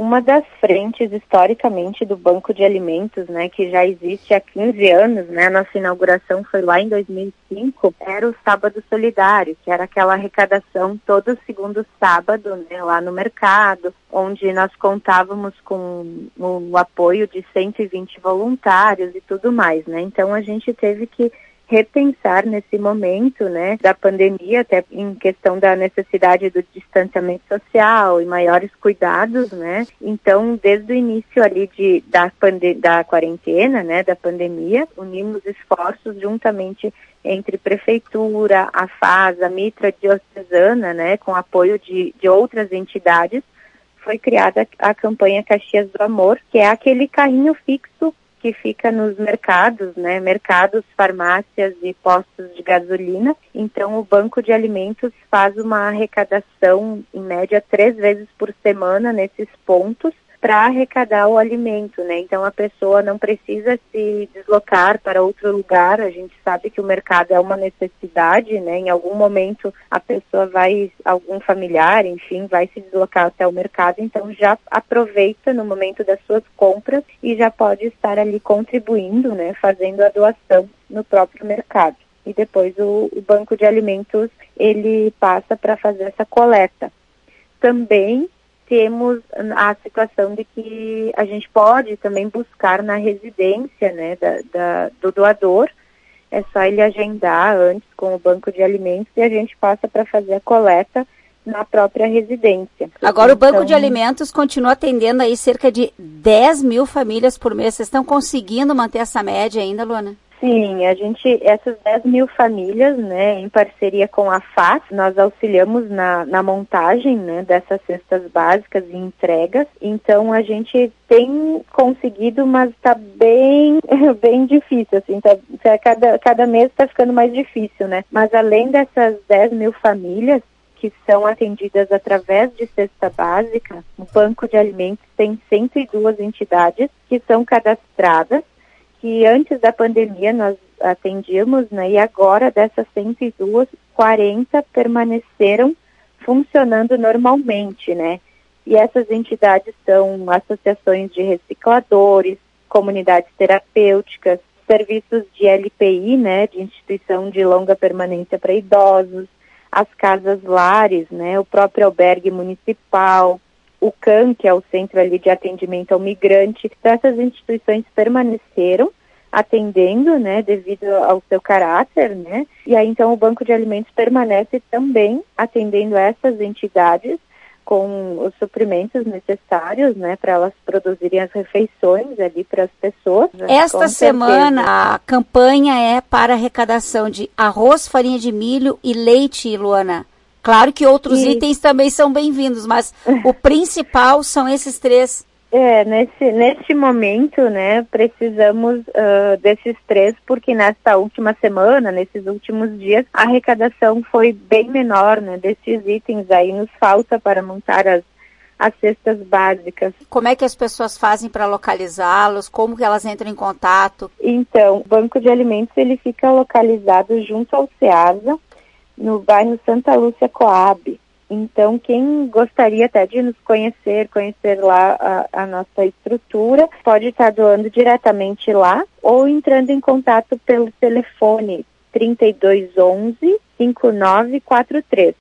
uma das frentes, historicamente, do Banco de Alimentos, né, que já existe há 15 anos, né, nossa inauguração foi lá em 2005, era o Sábado Solidário, que era aquela arrecadação todo segundo sábado, né, lá no mercado, onde nós contávamos com o apoio de 120 voluntários e tudo mais, né, então a gente teve que repensar nesse momento, né, da pandemia, até em questão da necessidade do distanciamento social e maiores cuidados, né. Então, desde o início ali da quarentena, né, da pandemia, unimos esforços juntamente entre prefeitura, a FAS, a Mitra Diocesana, né, com apoio de outras entidades. Foi criada a campanha Caxias do Amor, que é aquele carrinho fixo que fica nos mercados, né, mercados, farmácias e postos de gasolina. Então, o Banco de Alimentos faz uma arrecadação, em média, 3 vezes por semana nesses pontos, para arrecadar o alimento, né? Então, a pessoa não precisa se deslocar para outro lugar. A gente sabe que o mercado é uma necessidade, né? Em algum momento, a pessoa algum familiar, enfim, vai se deslocar até o mercado. Então, já aproveita no momento das suas compras e já pode estar ali contribuindo, né? Fazendo a doação no próprio mercado. E depois o Banco de Alimentos, ele passa para fazer essa coleta. Também temos a situação de que a gente pode também buscar na residência, né, do doador. É só ele agendar antes com o Banco de Alimentos e a gente passa para fazer a coleta na própria residência. Agora, o Banco de Alimentos continua atendendo aí cerca de 10 mil famílias por mês. Vocês estão conseguindo manter essa média ainda, Luana? Sim, essas 10 mil famílias, né, em parceria com a FAS, nós auxiliamos na montagem, né, dessas cestas básicas e entregas. Então, a gente tem conseguido, mas está bem difícil, assim, cada mês está ficando mais difícil, né. Mas além dessas 10 mil famílias que são atendidas através de cesta básica, o Banco de Alimentos tem 102 entidades que são cadastradas, que antes da pandemia nós atendíamos, né, e agora dessas 102, 40 permaneceram funcionando normalmente, né, e essas entidades são associações de recicladores, comunidades terapêuticas, serviços de LPI, né, de instituição de longa permanência para idosos, as casas lares, né, o próprio albergue municipal, o CAM, que é o Centro ali de Atendimento ao Migrante. Então, essas instituições permaneceram atendendo, né, devido ao seu caráter, né, e aí então o Banco de Alimentos permanece também atendendo essas entidades com os suprimentos necessários, né, para elas produzirem as refeições ali para as pessoas. Esta semana a campanha é para arrecadação de arroz, farinha de milho e leite, Luana. Claro que outros itens também são bem-vindos, mas o principal são esses 3. Neste momento, né, precisamos desses 3, porque nesta última semana, nesses últimos dias, a arrecadação foi bem menor, né, desses itens aí nos falta para montar as cestas básicas. Como é que as pessoas fazem para localizá-los? Como que elas entram em contato? Então, o Banco de Alimentos, ele fica localizado junto ao SEASA, no bairro Santa Lúcia Coab. Então, quem gostaria até de nos conhecer lá a nossa estrutura, pode estar doando diretamente lá ou entrando em contato pelo telefone 3211-5943.